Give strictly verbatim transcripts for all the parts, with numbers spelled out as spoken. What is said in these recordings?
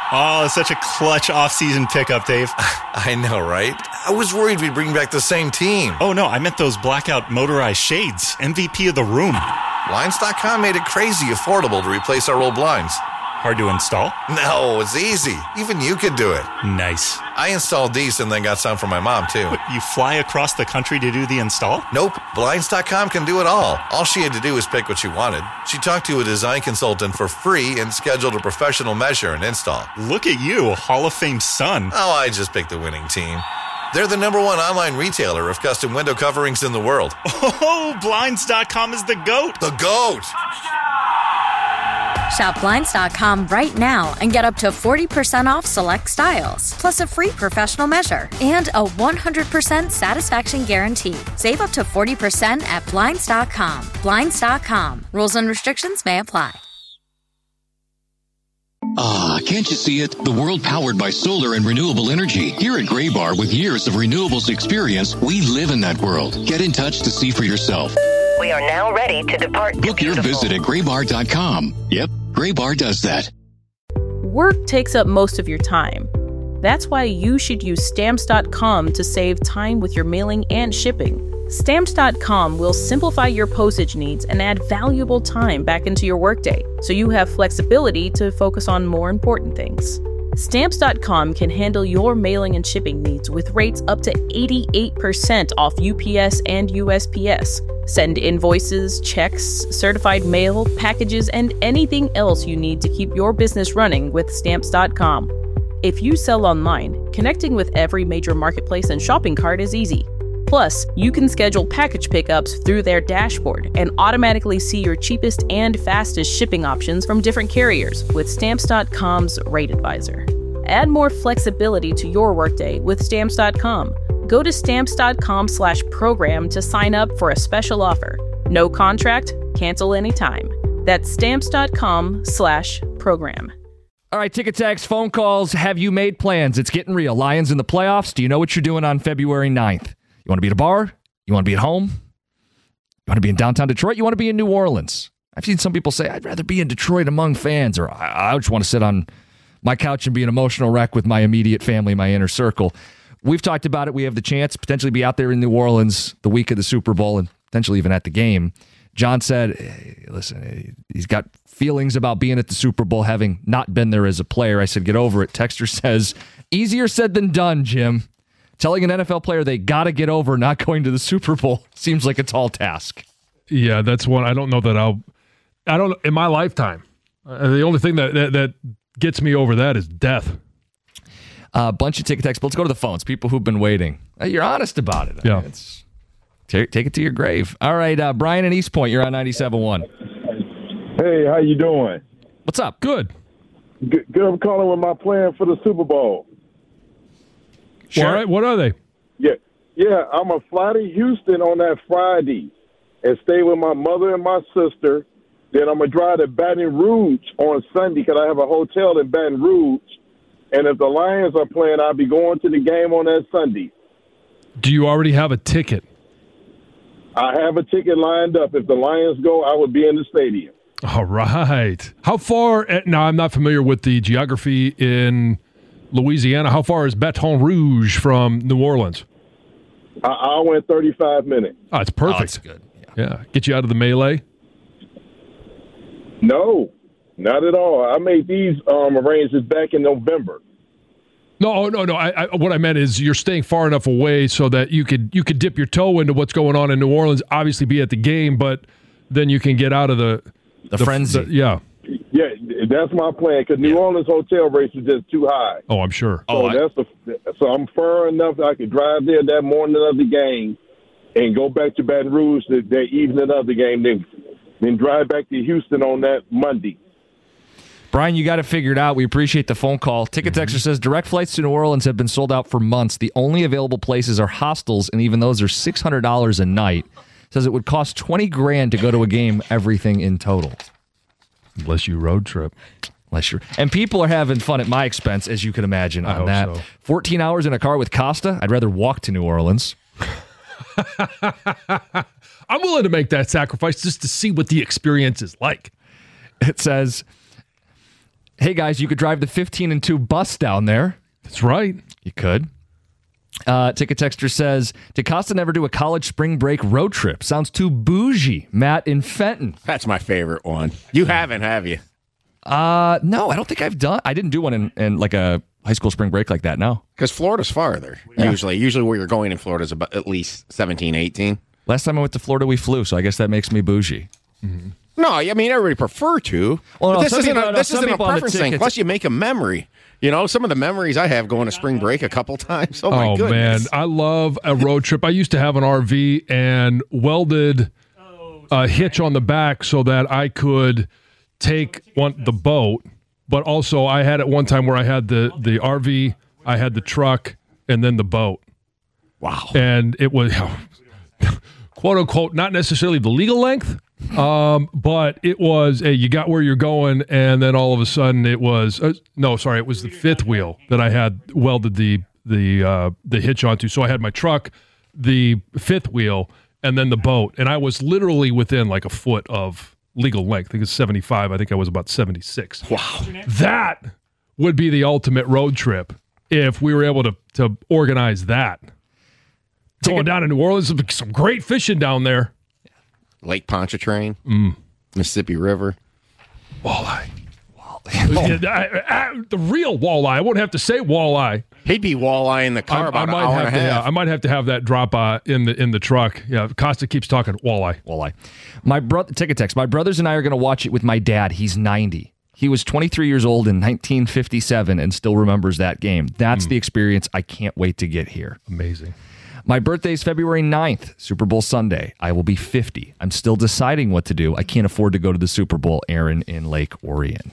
Oh, it's such a clutch off-season pickup, Dave. I know, right? I was worried we'd bring back the same team. Oh, no, I meant those blackout motorized shades. M V P of the room. Blinds dot com made it crazy affordable to replace our old blinds. Hard to install? No, it's easy. Even you could do it. Nice. I installed these and then got some for my mom, too. What, you fly across the country to do the install? Nope. Blinds dot com can do it all. All she had to do was pick what she wanted. She talked to a design consultant for free and scheduled a professional measure and install. Look at you, Hall of Fame son. Oh, I just picked the winning team. They're the number one online retailer of custom window coverings in the world. Oh, Blinds dot com is the GOAT. The GOAT! Shop Blinds dot com right now and get up to forty percent off select styles, plus a free professional measure and a one hundred percent satisfaction guarantee. Save up to forty percent at Blinds dot com. Blinds dot com. Rules and restrictions may apply. Ah, can't you see it? The world powered by solar and renewable energy. Here at Graybar, with years of renewables experience, we live in that world. Get in touch to see for yourself. We are now ready to depart. Book your visit at graybar dot com. Yep, Graybar does that. Work takes up most of your time. That's why you should use stamps dot com to save time with your mailing and shipping. Stamps dot com will simplify your postage needs and add valuable time back into your workday, so you have flexibility to focus on more important things. Stamps dot com can handle your mailing and shipping needs with rates up to eighty-eight percent off U P S and U S P S. Send invoices, checks, certified mail, packages, and anything else you need to keep your business running with Stamps dot com. If you sell online, connecting with every major marketplace and shopping cart is easy. Plus, you can schedule package pickups through their dashboard and automatically see your cheapest and fastest shipping options from different carriers with Stamps dot com's Rate Advisor. Add more flexibility to your workday with Stamps dot com. Go to Stamps dot com slash program to sign up for a special offer. No contract, cancel anytime. That's Stamps dot com slash program. All right, ticket tags, phone calls. Have you made plans? It's getting real. Lions in the playoffs. Do you know what you're doing on February ninth? You want to be at a bar? You want to be at home? You want to be in downtown Detroit? You want to be in New Orleans? I've seen some people say, I'd rather be in Detroit among fans, or I, I just want to sit on my couch and be an emotional wreck with my immediate family, my inner circle. We've talked about it. We have the chance to potentially be out there in New Orleans the week of the Super Bowl and potentially even at the game. John said, hey, listen, he's got feelings about being at the Super Bowl, having not been there as a player. I said, get over it. Texter says, easier said than done, Jim. Telling an N F L player they got to get over not going to the Super Bowl seems like a tall task. Yeah, that's one. I don't know that I'll, I don't, in my lifetime, uh, the only thing that, that, that gets me over that is death. A uh, bunch of ticket texts. Let's go to the phones. People who've been waiting. Uh, you're honest about it. I yeah. mean, it's, take, take it to your grave. All right, uh, Brian in East Point, you're on ninety-seven point one. Hey, how you doing? What's up? Good. Good. Good. I'm calling with my plan for the Super Bowl. Sure. All right. What are they? Yeah. Yeah, I'm going to fly to Houston on that Friday and stay with my mother and my sister. Then I'm going to drive to Baton Rouge on Sunday because I have a hotel in Baton Rouge. And if the Lions are playing, I'll be going to the game on that Sunday. Do you already have a ticket? I have a ticket lined up. If the Lions go, I will be in the stadium. All right. How far? Now, I'm not familiar with the geography in Louisiana. How far is Baton Rouge from New Orleans? I, I went thirty-five minutes. Oh, it's perfect. Oh, that's good. Yeah. yeah. Get you out of the melee? No, not at all. I made these um, arrangements back in November. No, no, no. I, I, what I meant is you're staying far enough away so that you could you could dip your toe into what's going on in New Orleans. Obviously, be at the game, but then you can get out of the the, the frenzy. The, yeah, yeah. That's my plan because New yeah. Orleans hotel rates are just too high. Oh, I'm sure. So oh, that's the, so I'm far enough that I could drive there that morning of the game and go back to Baton Rouge the, the evening of the game, then then drive back to Houston on that Monday. Brian, you got it figured out. We appreciate the phone call. Ticket Texter mm-hmm. says direct flights to New Orleans have been sold out for months. The only available places are hostels, and even those are six hundred dollars a night. Says it would cost twenty grand to go to a game, everything in total. Unless you road trip. Unless you're, and people are having fun at my expense, as you can imagine, I on hope that. So. fourteen hours in a car with Costa. I'd rather walk to New Orleans. I'm willing to make that sacrifice just to see what the experience is like. It says, Hey, guys, you could drive the fifteen and two bus down there. That's right. You could. Uh, Ticket Texter says, did Costa never do a college spring break road trip? Sounds too bougie. Matt in Fenton. That's my favorite one. You haven't, have you? Uh, no, I don't think I've done. I didn't do one in, in like a high school spring break like that, no. Because Florida's farther, yeah. usually. Usually where you're going in Florida is about at least seventeen, eighteen. Last time I went to Florida, we flew, so I guess that makes me bougie. Mm-hmm. No, I mean, everybody prefer to. Well, no, this isn't people, a, no, this isn't a preference thing. Tickets. Plus, you make a memory. You know, some of the memories I have going to spring break a couple times. Oh, my oh, goodness. man. I love a road trip. I used to have an R V and welded a hitch on the back so that I could take one the boat. But also, I had it one time where I had the, the R V, I had the truck, and then the boat. Wow. And it was, quote unquote, not necessarily the legal length, um, but it was a, you got where you're going, and then all of a sudden it was, uh, no, sorry, it was the fifth wheel that I had welded the, the, uh, the hitch onto. So I had my truck, the fifth wheel, and then the boat. And I was literally within like a foot of legal length. I think it's seventy-five. I think I was about seventy-six. Wow. That would be the ultimate road trip if we were able to, to organize that. Going down to New Orleans, some great fishing down there. Lake Pontchartrain, mm. Mississippi River. Walleye. Walleye. I, I, the real walleye. I wouldn't have to say walleye. He'd be walleye in the car I, about I might an hour have and a to, half. Yeah, I might have to have that drop uh, in the in the truck. Yeah, Costa keeps talking walleye. Walleye. My brother, ticket text. My brothers and I are going to watch it with my dad. He's ninety. He was twenty-three years old in nineteen fifty-seven and still remembers that game. That's mm. the experience I can't wait to get here. Amazing. My birthday is February ninth, Super Bowl Sunday. I will be fifty. I'm still deciding what to do. I can't afford to go to the Super Bowl, Aaron in Lake Orion.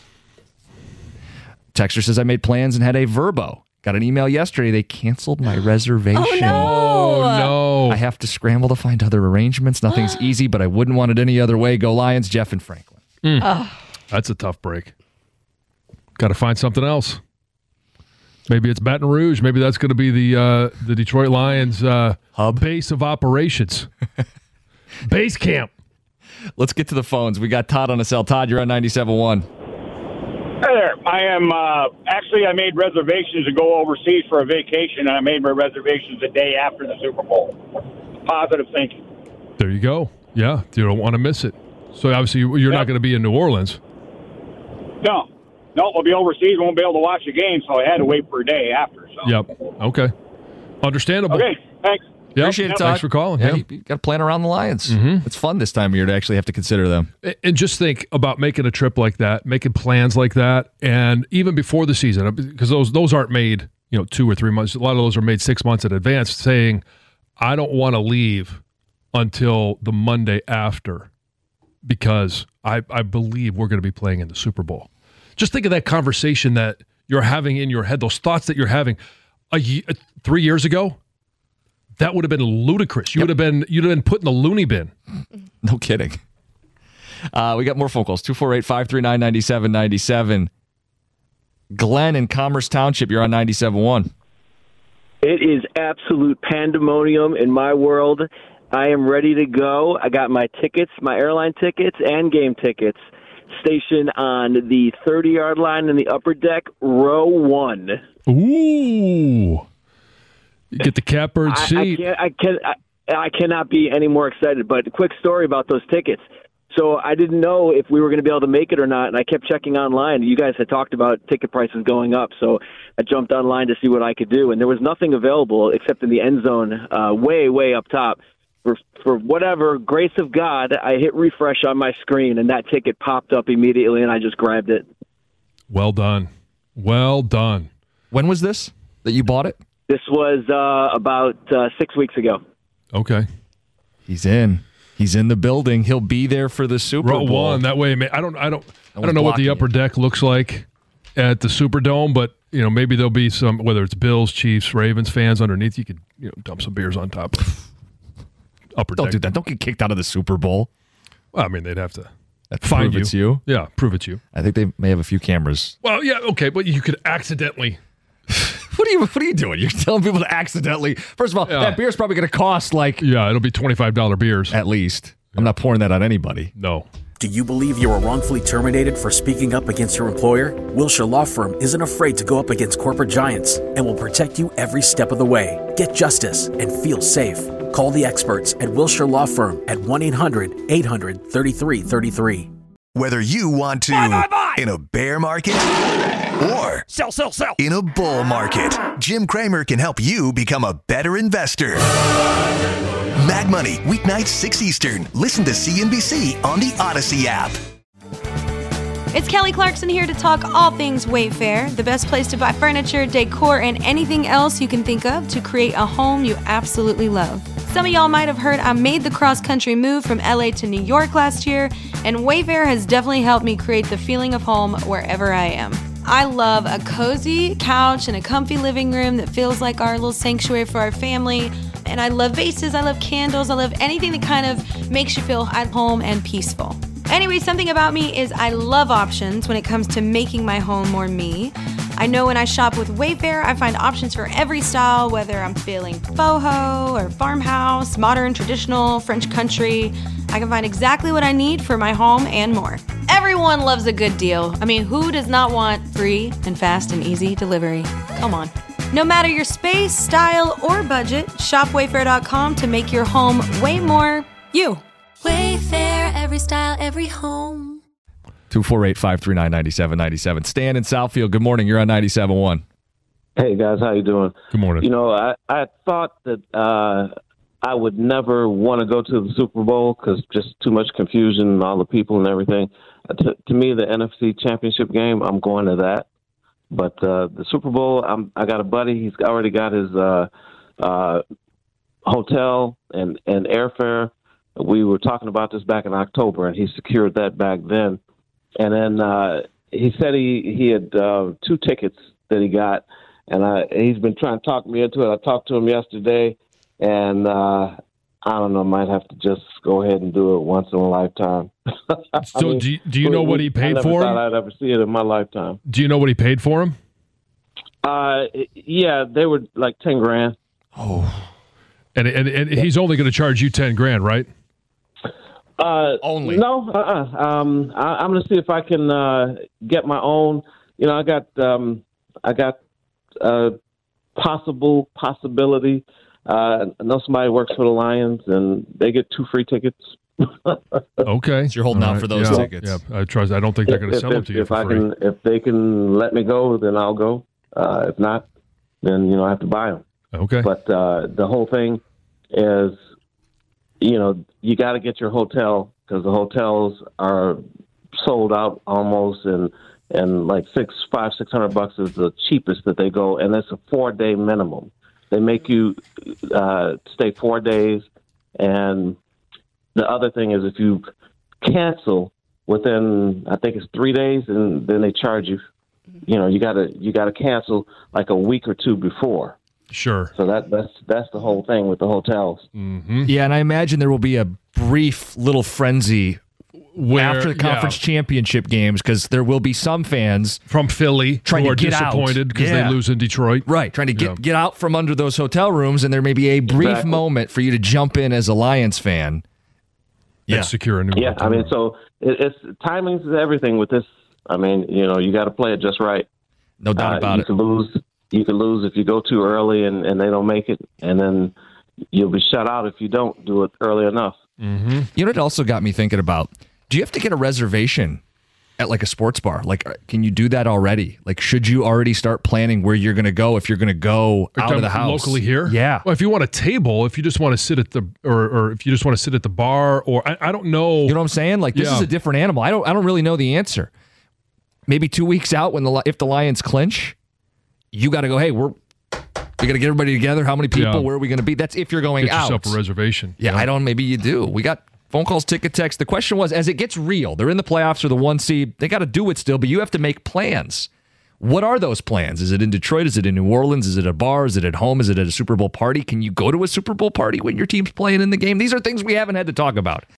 Texter says, I made plans and had a Verbo. Got an email yesterday. They canceled my reservation. Oh, no. Oh, no. I have to scramble to find other arrangements. Nothing's easy, but I wouldn't want it any other way. Go Lions, Jeff and Franklin. Mm. Oh. That's a tough break. Got to find something else. Maybe it's Baton Rouge. Maybe that's going to be the uh, the Detroit Lions uh, hub base of operations. Base camp. Let's get to the phones. We got Todd on the cell. Todd, you're on ninety-seven point one. Hey there. I am uh, actually I made reservations to go overseas for a vacation, and I made my reservations the day after the Super Bowl. Positive thinking. There you go. Yeah, you don't want to miss it. So obviously you're yep. not going to be in New Orleans. No. No, we'll be overseas. Won't be able to watch the game, so I had to wait for a day after. So. Yep. Okay. Understandable. Okay. Thanks. Yep. Appreciate it, Todd. Thanks for calling. Yeah, yeah. you, you got to plan around the Lions. Mm-hmm. It's fun this time of year to actually have to consider them. And just think about making a trip like that, making plans like that, and even before the season, because those those aren't made, you know, two or three months. A lot of those are made six months in advance. Saying, I don't want to leave until the Monday after, because I I believe we're going to be playing in the Super Bowl. Just think of that conversation that you're having in your head, those thoughts that you're having a year, three years ago. That would have been ludicrous. You yep. would have been you'd have been put in the loony bin. No kidding. Uh, we got more phone calls. two four eight, five three nine, nine seven nine seven. Glenn in Commerce Township, you're on ninety-seven point one. It is absolute pandemonium in my world. I am ready to go. I got my tickets, my airline tickets, and game tickets. Station on the thirty-yard line in the upper deck, row one. Ooh. You get the catbird seat. I, I, can't, I, can, I, I cannot be any more excited, but a quick story about those tickets. So I didn't know if we were going to be able to make it or not, and I kept checking online. You guys had talked about ticket prices going up, so I jumped online to see what I could do, and there was nothing available except in the end zone uh, way, way up top. For, for whatever grace of God, I hit refresh on my screen, and that ticket popped up immediately, and I just grabbed it. Well done. Well done. When was this that you bought it? This was uh, about uh, six weeks ago. Okay. He's in. He's in the building. He'll be there for the Super Row Bowl. one. That way, I don't, I don't, No I don't know what the upper it. deck looks like at the Superdome, but you know, maybe there'll be some, whether it's Bills, Chiefs, Ravens fans underneath. You could, you know, dump some beers on top. Upper Don't deck. do that. Don't get kicked out of the Super Bowl. Well, I mean, they'd have to That find prove you. it's you. Yeah, prove it's you. I think they may have a few cameras. Well, yeah, okay, but you could accidentally. What are you? What are you doing? You're telling people to accidentally. First of all, Yeah. that beer's probably going to cost like Yeah, it'll be twenty-five dollars beers. at least. I'm not pouring that on anybody. No. Do you believe you were wrongfully terminated for speaking up against your employer? Wilshire Law Firm isn't afraid to go up against corporate giants and will protect you every step of the way. Get justice and feel safe. Call the experts at Wilshire Law Firm at one eight hundred eight hundred thirty-three thirty-three. Whether you want to buy, buy, buy. in a bear market or sell, sell, sell in a bull market, Jim Cramer can help you become a better investor. Mag Money, weeknights six Eastern. Listen to C N B C on the Odyssey app. It's Kelly Clarkson here to talk all things Wayfair, the best place to buy furniture, decor, and anything else you can think of to create a home you absolutely love. Some of y'all might have heard I made the cross-country move from L A to New York last year, and Wayfair has definitely helped me create the feeling of home wherever I am. I love a cozy couch and a comfy living room that feels like our little sanctuary for our family. And I love vases, I love candles, I love anything that kind of makes you feel at home and peaceful. Anyway, something about me is I love options when it comes to making my home more me. I know when I shop with Wayfair, I find options for every style, whether I'm feeling boho or farmhouse, modern, traditional, French country. I can find exactly what I need for my home and more. Everyone loves a good deal. I mean, who does not want free and fast and easy delivery? Come on. No matter your space, style, or budget, shop wayfair dot com to make your home way more you. Wayfair, every style, every home. two four eight, five three nine, nine seven nine seven. Stan in Southfield, good morning. You're on ninety-seven point one. Hey, guys. How you doing? Good morning. You know, I, I thought that uh, I would never want to go to the Super Bowl because just too much confusion and all the people and everything. Uh, to, to me, the N F C Championship game, I'm going to that. But uh, the Super Bowl, I'm, I got a buddy. He's already got his uh, uh, hotel and, and airfare. We were talking about this back in October, and he secured that back then. And then uh, he said he, he had uh, two tickets that he got, and I, he's been trying to talk me into it. I talked to him yesterday, and uh, I don't know, might have to just go ahead and do it once in a lifetime. So mean, do you, do you know what he paid I never for thought him? I'd ever see it in my lifetime. Do you know what he paid for him? Uh, yeah, they were like ten grand. Oh, and and, and he's only going to charge you ten grand, right? Uh, Only no. Uh-uh. Um, I, I'm going to see if I can uh, get my own. You know, I got um, I got uh, possible possibility. Uh, I know somebody works for the Lions, and they get two free tickets. Okay, so you're holding All out right. for those yeah. tickets. Yeah, I trust. I don't think they're going to sell if, them to you if for I free. can, if they can let me go, then I'll go. Uh, if not, then you know I have to buy them. Okay. But uh, the whole thing is, you know, you got to get your hotel because the hotels are sold out almost, and and like six, five, six hundred bucks is the cheapest that they go, and it's a four day minimum. They make you uh, stay four days, and the other thing is if you cancel within, I think it's three days, and then they charge you. You know, you gotta you gotta cancel like a week or two before. Sure. So that that's that's the whole thing with the hotels. Mm-hmm. Yeah, and I imagine there will be a brief little frenzy Where, after the conference yeah. championship games because there will be some fans from Philly trying who to are get disappointed because yeah. they lose in Detroit. Right, trying to get Yeah. get out from under those hotel rooms, and there may be a brief Exactly. moment for you to jump in as a Lions fan. Yeah, Yeah. secure a new. Yeah, hotel I mean, room. so it, it's timing is everything with this. I mean, you know, you got to play it just right. No doubt Uh, about you it. could lose. You could lose if you go too early and, and they don't make it, and then you'll be shut out if you don't do it early enough. Mm-hmm. You know what also got me thinking about? Do you have to get a reservation at like a sports bar? Like, can you do that already? Like, should you already start planning where you're going to go if you're going to go Are you out of the talking house locally here? Yeah. Well, if you want a table, if you just want to sit at the, or, or if you just want to sit at the bar, or I, I don't know. You know what I'm saying? Like, this Yeah. is a different animal. I don't. I don't really know the answer. Maybe two weeks out when the Li- if the Lions clinch, you got to go. Hey, we're we got to get everybody together. How many people? Yeah. Where are we going to be? That's if you're going Get out. yourself a reservation. Yeah, I don't. Maybe you do. We got phone calls, ticket text. The question was, as it gets real, they're in the playoffs or the one seed. They got to do it still, but you have to make plans. What are those plans? Is it in Detroit? Is it in New Orleans? Is it at a bar? Is it at home? Is it at a Super Bowl party? Can you go to a Super Bowl party when your team's playing in the game? These are things we haven't had to talk about.